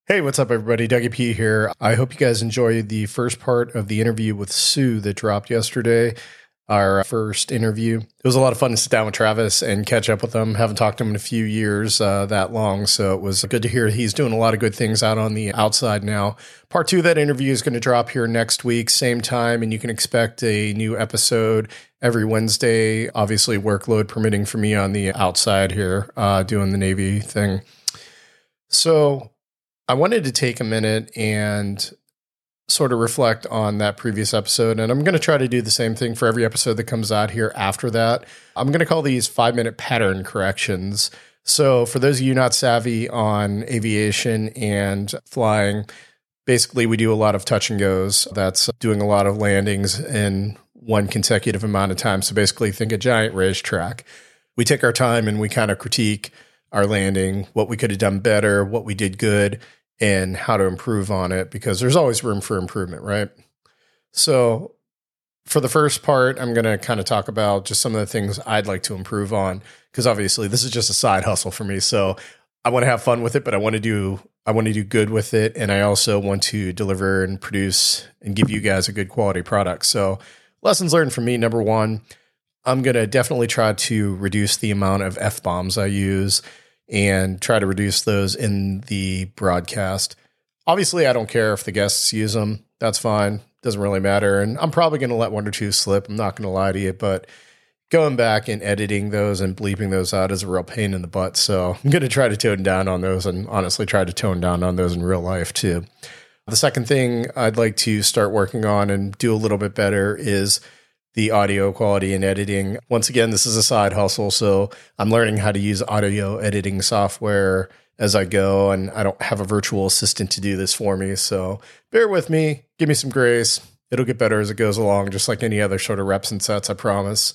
Hey, what's up, everybody? Dougie P here. I hope you guys enjoyed the first part of the interview with Sue that dropped yesterday. Our first interview. It was a lot of fun to sit down with Travis and catch up with him. Haven't talked to him in a few years that long, so it was good to hear he's doing a lot of good things out on the outside now. Part 2 of that interview is going to drop here next week, same time, and you can expect a new episode every Wednesday. Obviously, workload permitting for me on the outside here, doing the Navy thing. So I wanted to take a minute and sort of reflect on that previous episode, and I'm going to try to do the same thing for every episode that comes out here after that. I'm going to call these 5-minute pattern corrections. So for those of you not savvy on aviation and flying, basically we do a lot of touch and goes. That's doing a lot of landings in one consecutive amount of time. So basically think a giant racetrack. We take our time and we kind of critique our landing, what we could have done better, what we did good, and how to improve on it, because there's always room for improvement, right? So for the first part, I'm going to kind of talk about just some of the things I'd like to improve on, because obviously this is just a side hustle for me. So I want to have fun with it, but I want to do good with it. And I also want to deliver and produce and give you guys a good quality product. So lessons learned from me. Number one, I'm going to definitely try to reduce the amount of F-bombs I use and try to reduce those in the broadcast. Obviously, I don't care if the guests use them. That's fine. Doesn't really matter. And I'm probably going to let one or two slip. I'm not going to lie to you, but going back and editing those and bleeping those out is a real pain in the butt. So I'm going to try to tone down on those, and honestly try to tone down on those in real life too. The second thing I'd like to start working on and do a little bit better is the audio quality and editing. Once again, this is a side hustle, so I'm learning how to use audio editing software as I go, and I don't have a virtual assistant to do this for me, so bear with me, give me some grace. It'll get better as it goes along, just like any other sort of reps and sets, I promise.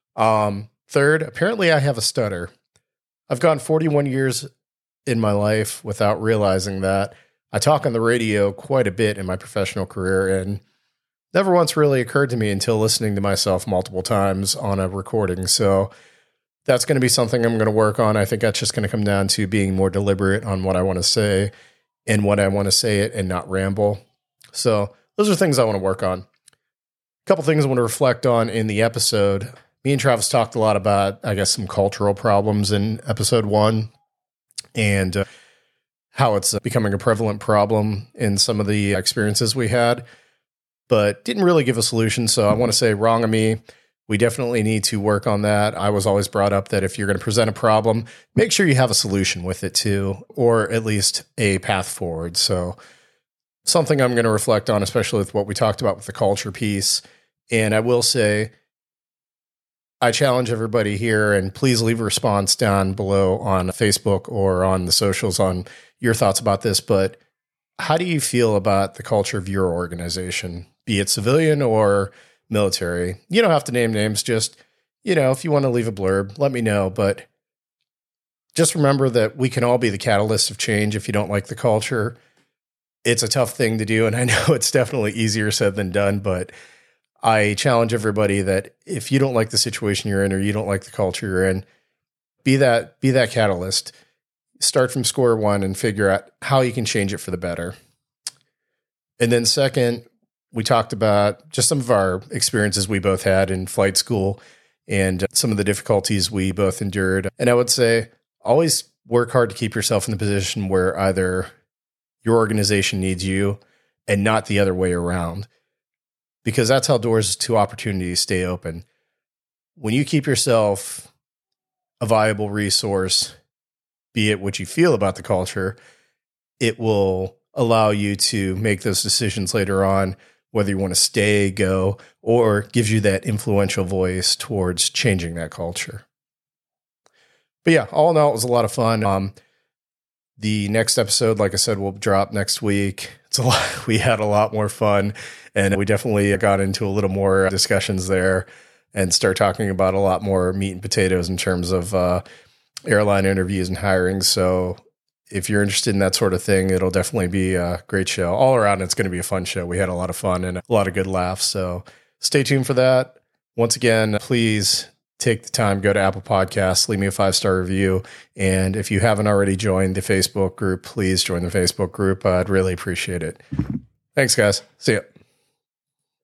Third, apparently I have a stutter. I've gone 41 years in my life without realizing that. I talk on the radio quite a bit in my professional career, and never once really occurred to me until listening to myself multiple times on a recording. So that's going to be something I'm going to work on. I think that's just going to come down to being more deliberate on what I want to say and what I want to say it and not ramble. So those are things I want to work on. A couple things I want to reflect on in the episode. Me and Travis talked a lot about, I guess, some cultural problems in episode 1 and how it's becoming a prevalent problem in some of the experiences we had, but didn't really give a solution. So I want to say, wrong of me. We definitely need to work on that. I was always brought up that if you're going to present a problem, make sure you have a solution with it too, or at least a path forward. So something I'm going to reflect on, especially with what we talked about with the culture piece. And I will say, I challenge everybody here, and please leave a response down below on Facebook or on the socials on your thoughts about this. But how do you feel about the culture of your organization, be it civilian or military? You don't have to name names. Just, if you want to leave a blurb, let me know. But just remember that we can all be the catalyst of change if you don't like the culture. It's a tough thing to do, and I know it's definitely easier said than done, but I challenge everybody that if you don't like the situation you're in or you don't like the culture you're in, be that catalyst. Start from square one and figure out how you can change it for the better. And then second, we talked about just some of our experiences we both had in flight school and some of the difficulties we both endured. And I would say always work hard to keep yourself in the position where either your organization needs you and not the other way around, because that's how doors to opportunities stay open. When you keep yourself a viable resource, be it what you feel about the culture, it will allow you to make those decisions later on, whether you want to stay, go, or gives you that influential voice towards changing that culture. But yeah, all in all, it was a lot of fun. The next episode, like I said, will drop next week. It's a lot. We had a lot more fun, and we definitely got into a little more discussions there and start talking about a lot more meat and potatoes in terms of airline interviews and hiring. So if you're interested in that sort of thing, it'll definitely be a great show. All around, it's going to be a fun show. We had a lot of fun and a lot of good laughs. So stay tuned for that. Once again, please take the time, go to Apple Podcasts, leave me a 5-star review. And if you haven't already joined the Facebook group, please join the Facebook group. I'd really appreciate it. Thanks, guys. See ya.